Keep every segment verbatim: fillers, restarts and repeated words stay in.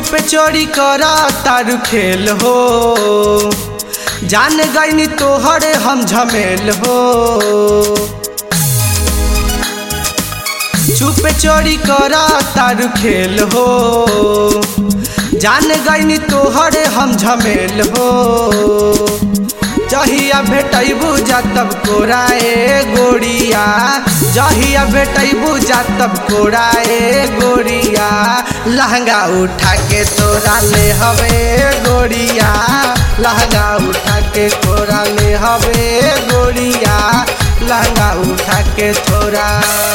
चुप चोरी करा तारू खेल हो, जान गईनी तोहरे हम झमेल हो। चुप चोरी करा तारू खेल हो, जान गईनी तोहरे हम झमेल हो। जहिया भेटैबू जा तब कोराए गोरिया, जहिया भेटैबू जा तब कोराए गोरिया। लहंगा उठा के तोरा ले हवे गोरिया, लहंगा उठा के तोरा ले हवे गोरिया, लहंगा उठा के तोरा।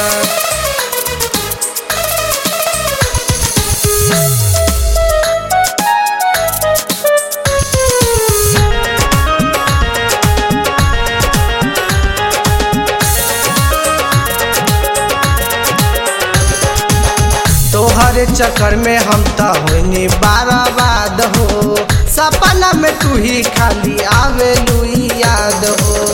तोहरे चक्कर में हम तो होनी बर्बाद हो, सपना में तू ही खाली आवेलू याद हो।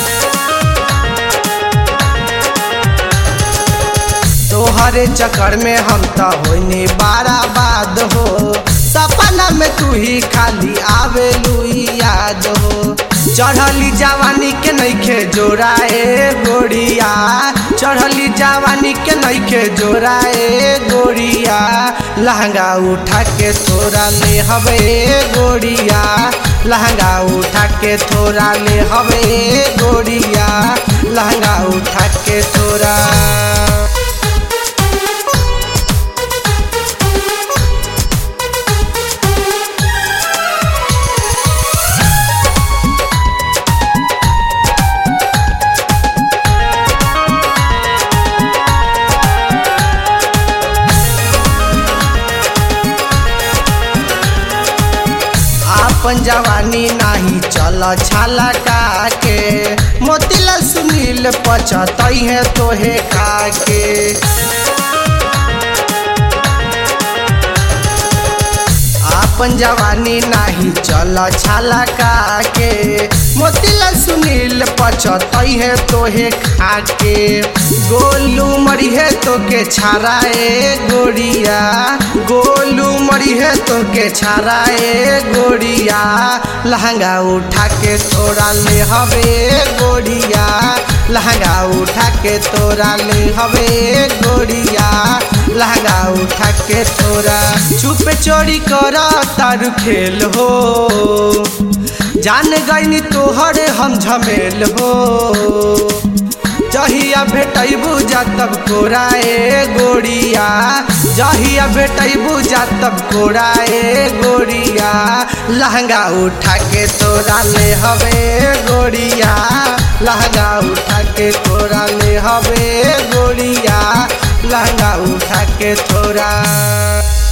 तोहरे चक्कर में हम तो होनी बर्बाद हो, सपना में तू ही खाली आवेलू याद हो। चढ़ली जवानी के नइखे जोराए गोरिया, चढ़ली जवानी के नइखे जोराए गोरिया। लहंगा उठा के तोरा ले हवे गोरिया, लहंगा उठा के तोरा ले हवे गोरिया, लहंगा उठा के तोरा। अपन जवानी नाही चल छाला के, मोतीलाल सुनील पचतई है तोहे खाके। अपन जवानी नाही चल छाला के, मोतीलाल सुनील पचतई है तोहे खाके। गोलू मरी है तो के छाराए गोरिया, गोलू मरी है तो के छाराए गोरिया। लहंगा उठा के तोरा ले हवे गोरिया, लहंगा उठा के तोरा ले हवे गोरिया, लहंगा उठा के तोरा। चुप चोरी करा तारू खेल हो, जान गईनी तोहरे हम झमेल हो। जहिया भेटैबू जा तब कोराए गोरिया, जहिया भेटैबू जा तब कोराए गोरिया। लहंगा उठा के तोरा ले हवे गोरिया, लहंगा उठा के तोरा ले हवे गोरिया, लहंगा उठा के तोरा।